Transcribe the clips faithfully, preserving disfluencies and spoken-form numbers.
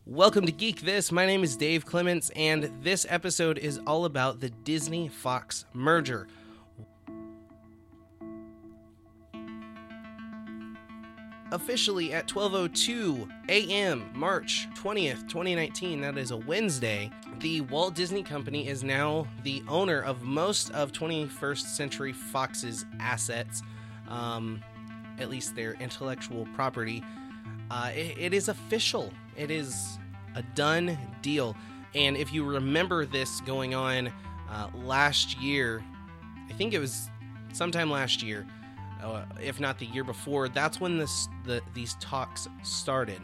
Welcome to Geek This. My name is Dave Clements, and this episode is all about the Disney-Fox merger. Officially at twelve oh two a.m., March twentieth, twenty nineteen, that is a Wednesday, the Walt Disney Company is now the owner of most of twenty-first Century Fox's assets, um, at least their intellectual property. Uh, it, it is official. It is a done deal. And if you remember this going on uh, last year, I think it was sometime last year, uh, if not the year before, that's when this, the, these talks started.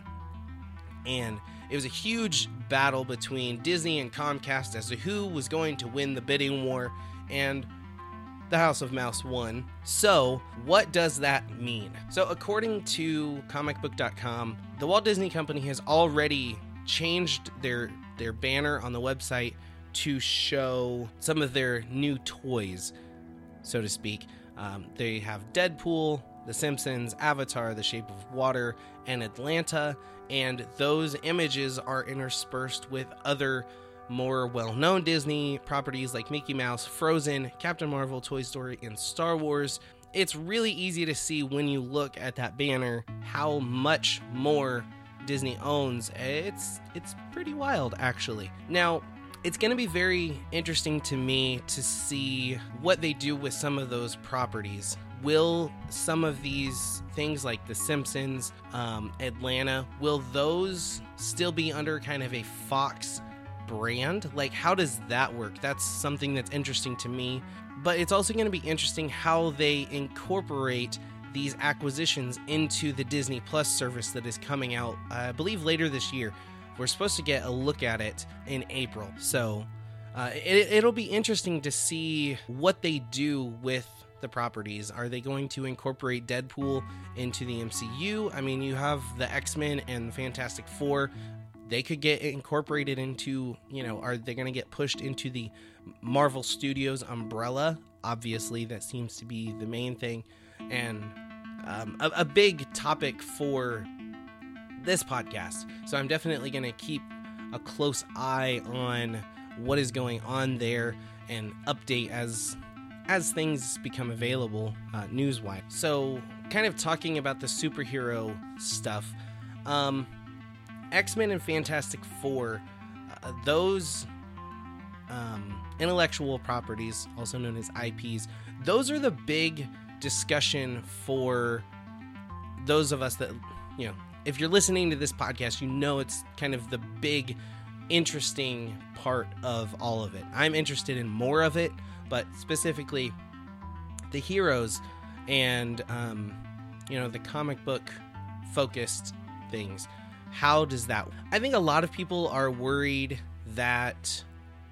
And it was a huge battle between Disney and Comcast as to who was going to win the bidding war, and the House of Mouse won. So, what does that mean? So, according to comic book dot com, the Walt Disney Company has already changed their their banner on the website to show some of their new toys, so to speak. Um, they have Deadpool, The Simpsons, Avatar, The Shape of Water, and Atlanta, and those images are interspersed with other more well-known Disney properties like Mickey Mouse, Frozen, Captain Marvel, Toy Story, and Star Wars. It's really easy to see when you look at that banner how much more Disney owns. It's it's pretty wild, actually. Now, it's going to be very interesting to me to see what they do with some of those properties. Will some of these things like The Simpsons, um, Atlanta, will those still be under kind of a Fox brand? Like, how does that work? That's something that's interesting to me. But it's also going to be interesting how they incorporate these acquisitions into the Disney Plus service that is coming out, I believe, later this year. We're supposed to get a look at it in April. So uh, it, it'll be interesting to see what they do with the properties. Are they going to incorporate Deadpool into the M C U? I mean, you have the X-Men and the Fantastic Four. They could get incorporated into, you know, are they going to get pushed into the Marvel Studios umbrella? Obviously, that seems to be the main thing. And um, a, a big topic for this podcast. So I'm definitely going to keep a close eye on what is going on there and update as as things become available uh, news-wise. So kind of talking about the superhero stuff, um, X-Men and Fantastic Four, uh, those um, intellectual properties, also known as I Ps, those are the big discussion for those of us that, you know, if you're listening to this podcast, you know it's kind of the big, interesting part of all of it. I'm interested in more of it, but specifically the heroes and, um, you know, the comic book focused things. How does that... I think a lot of people are worried that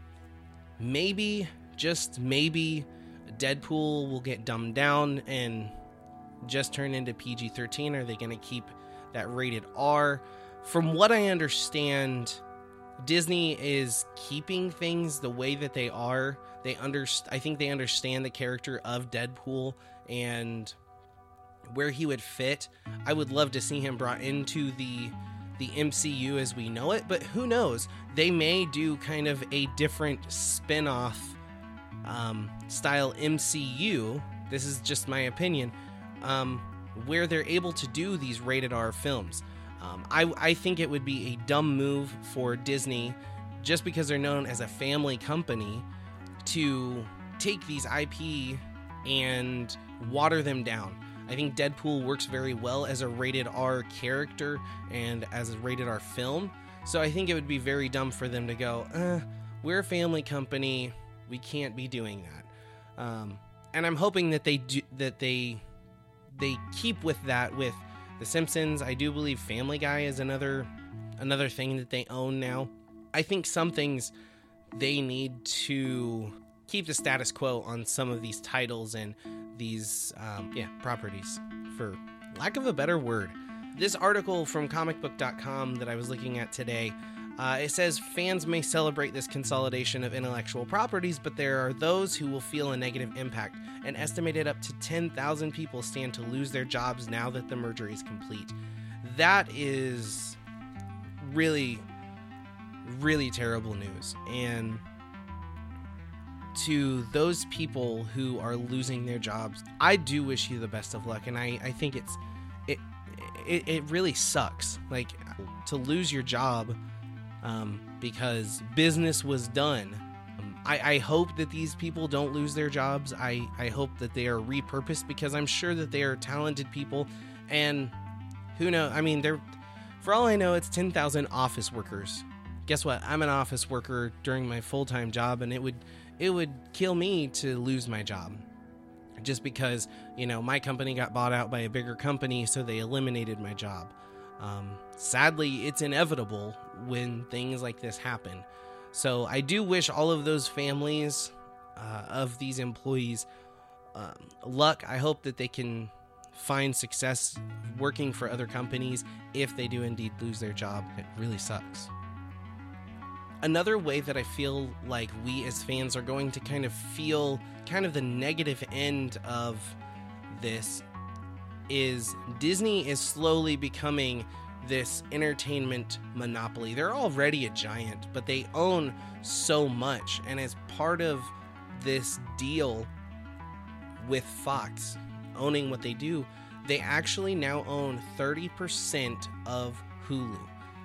maybe, just maybe, Deadpool will get dumbed down and just turn into P G thirteen. Are they going to keep that rated R? From what I understand, Disney is keeping things the way that they are. They underst- I think they understand the character of Deadpool and where he would fit. I would love to see him brought into the the M C U as we know it, but who knows? They may do kind of a different spin-off um, style M C U. This is just my opinion, um, where they're able to do these rated R films. Um, I, I think it would be a dumb move for Disney, just because they're known as a family company, to take these I P and water them down. I think Deadpool works very well as a rated R character and as a rated R film. So I think it would be very dumb for them to go, uh, we're a family company, we can't be doing that. Um, and I'm hoping that they do, that they they keep with that with The Simpsons. I do believe Family Guy is another another thing that they own now. I think some things they need to keep the status quo on some of these titles and these um, yeah properties, for lack of a better word. This article from comic book dot com that I was looking at today, uh, it says fans may celebrate this consolidation of intellectual properties, but there are those who will feel a negative impact. An estimated up to ten thousand people stand to lose their jobs now that the merger is complete. That is really really terrible news. And to those people who are losing their jobs, I do wish you the best of luck. And I, I think it's it, it it really sucks, like, to lose your job um, because business was done. Um, I, I hope that these people don't lose their jobs. I, I hope that they are repurposed, because I'm sure that they are talented people. And who knows? I mean, they're, for all I know, it's ten thousand office workers. Guess what? I'm an office worker during my full-time job, and it would it would kill me to lose my job. Just because, you know, my company got bought out by a bigger company, so they eliminated my job. Um, sadly, it's inevitable when things like this happen. So I do wish all of those families uh, of these employees uh, luck. I hope that they can find success working for other companies if they do indeed lose their job. It really sucks. Another way that I feel like we as fans are going to kind of feel kind of the negative end of this is Disney is slowly becoming this entertainment monopoly. They're already a giant, but they own so much. And as part of this deal with Fox owning what they do, they actually now own thirty percent of Hulu.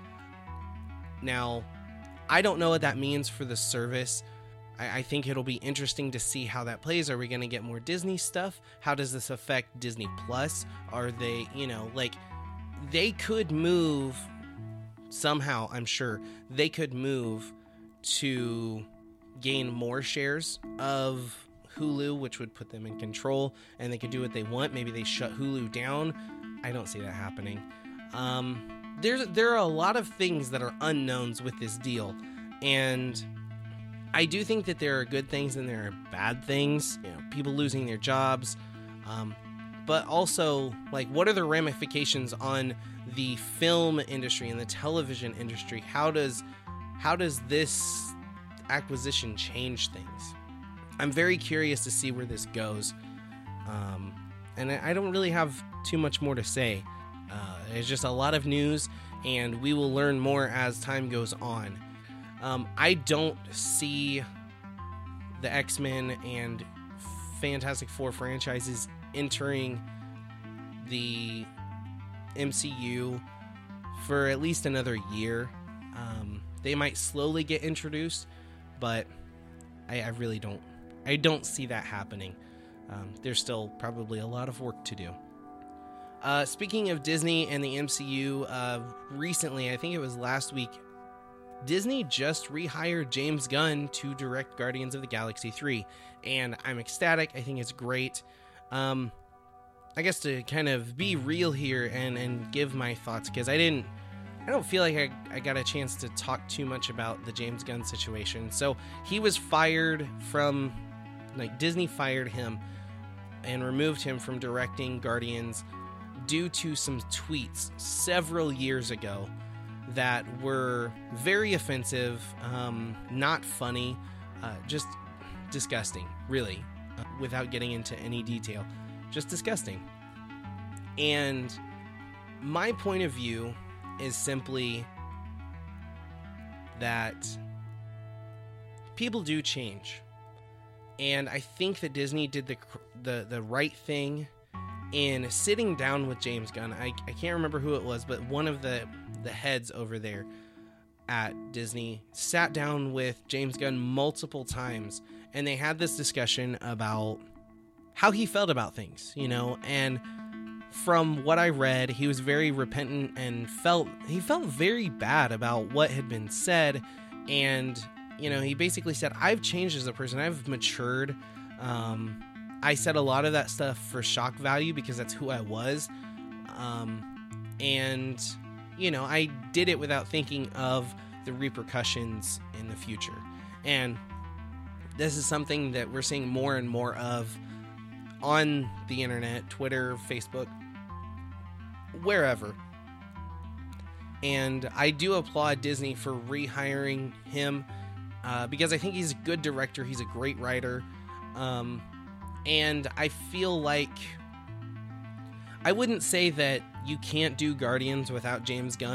Now, I don't know what that means for the service. I, I think it'll be interesting to see how that plays. Are we going to get more Disney stuff? How does this affect Disney Plus? Are they, you know, like, they could move somehow, I'm sure, they could move to gain more shares of Hulu, which would put them in control, and they could do what they want. Maybe they shut Hulu down. I don't see that happening. Um... There's, there are a lot of things that are unknowns with this deal, and I do think that there are good things and there are bad things, you know, people losing their jobs, um, but also, like, what are the ramifications on the film industry and the television industry? How does, how does this acquisition change things? I'm very curious to see where this goes, um, and I, I don't really have too much more to say. Uh, it's just a lot of news, and we will learn more as time goes on. Um, I don't see the X-Men and Fantastic Four franchises entering the M C U for at least another year. Um, they might slowly get introduced, but I, I really don't. I don't see that happening. Um, there's still probably a lot of work to do. Uh, speaking of Disney and the M C U, uh, recently, I think it was last week, Disney just rehired James Gunn to direct Guardians of the Galaxy three, and I'm ecstatic. I think it's great. Um, I guess to kind of be real here and, and give my thoughts, because I didn't, I don't feel like I, I got a chance to talk too much about the James Gunn situation. So he was fired from, like, Disney fired him and removed him from directing Guardians due to some tweets several years ago that were very offensive, um, not funny, uh, just disgusting, really, uh, without getting into any detail. Just disgusting. And my point of view is simply that people do change. And I think that Disney did the the, the right thing in sitting down with James Gunn. I, I can't remember who it was, but one of the, the heads over there at Disney sat down with James Gunn multiple times, and they had this discussion about how he felt about things, you know, and from what I read, he was very repentant and felt, he felt very bad about what had been said, and, you know, he basically said, I've changed as a person, I've matured, um, I said a lot of that stuff for shock value because that's who I was. Um, and, you know, I did it without thinking of the repercussions in the future. And this is something that we're seeing more and more of on the internet, Twitter, Facebook, wherever. And I do applaud Disney for rehiring him uh, because I think he's a good director. He's a great writer. Um, And I feel like I wouldn't say that you can't do Guardians without James Gunn,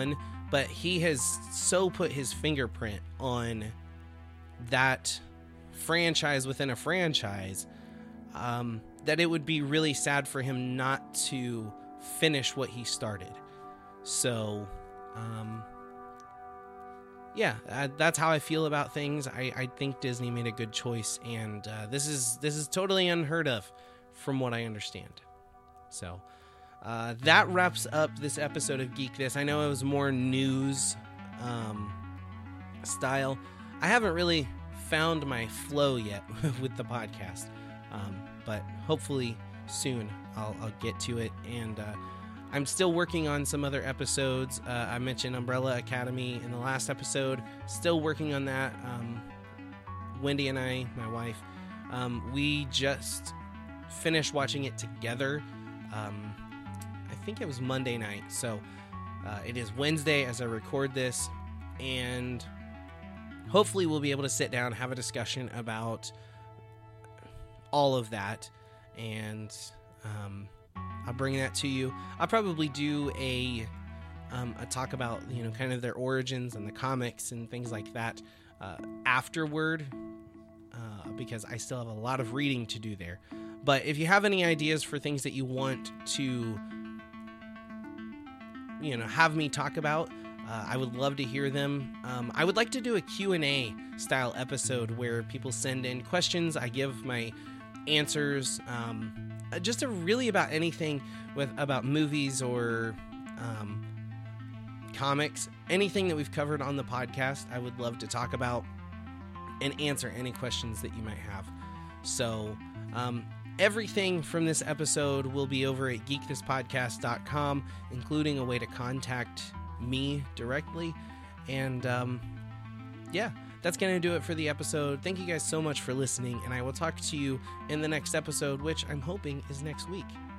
but he has so put his fingerprint on that franchise within a franchise um, that it would be really sad for him not to finish what he started. So, um, yeah, uh, that's how I feel about things. I, I think Disney made a good choice, and uh, this is this is totally unheard of from what I understand. So uh, that wraps up this episode of Geek This. I know it was more news um, style. I haven't really found my flow yet with the podcast, um, but hopefully soon I'll, I'll get to it. And uh, I'm still working on some other episodes. Uh, I mentioned Umbrella Academy in the last episode. Still working on that. Um, Wendy and I, my wife, um, we just finished watching it together. Um, I think it was Monday night. So uh, it is Wednesday as I record this, and hopefully we'll be able to sit down, have a discussion about all of that, and um, I'll bring that to you. I'll probably do a um, a talk about, you know, kind of their origins and the comics and things like that uh, afterward, uh, because I still have a lot of reading to do there. But if you have any ideas for things that you want to, you know, have me talk about, uh, I would love to hear them. Um, I would like to do a Q and A style episode where people send in questions. I give my answers, um, just a really about anything with about movies or um, comics, anything that we've covered on the podcast. I would love to talk about and answer any questions that you might have. So, um, everything from this episode will be over at geek this podcast dot com, including a way to contact me directly. And um, yeah, that's going to do it for the episode. Thank you guys so much for listening, and I will talk to you in the next episode, which I'm hoping is next week.